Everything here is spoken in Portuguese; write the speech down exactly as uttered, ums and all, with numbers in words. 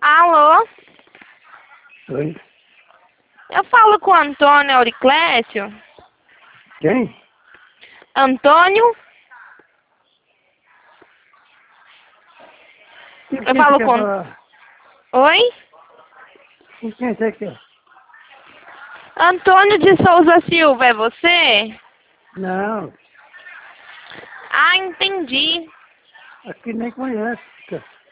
Alô? Oi. Eu falo com o Antônio Auriclécio. Quem? Antônio? Com Eu quem falo você quer com... falar? Oi? Com quem você quer? Antônio de Souza Silva, é você? Não, Ah, entendi. aqui nem conhece.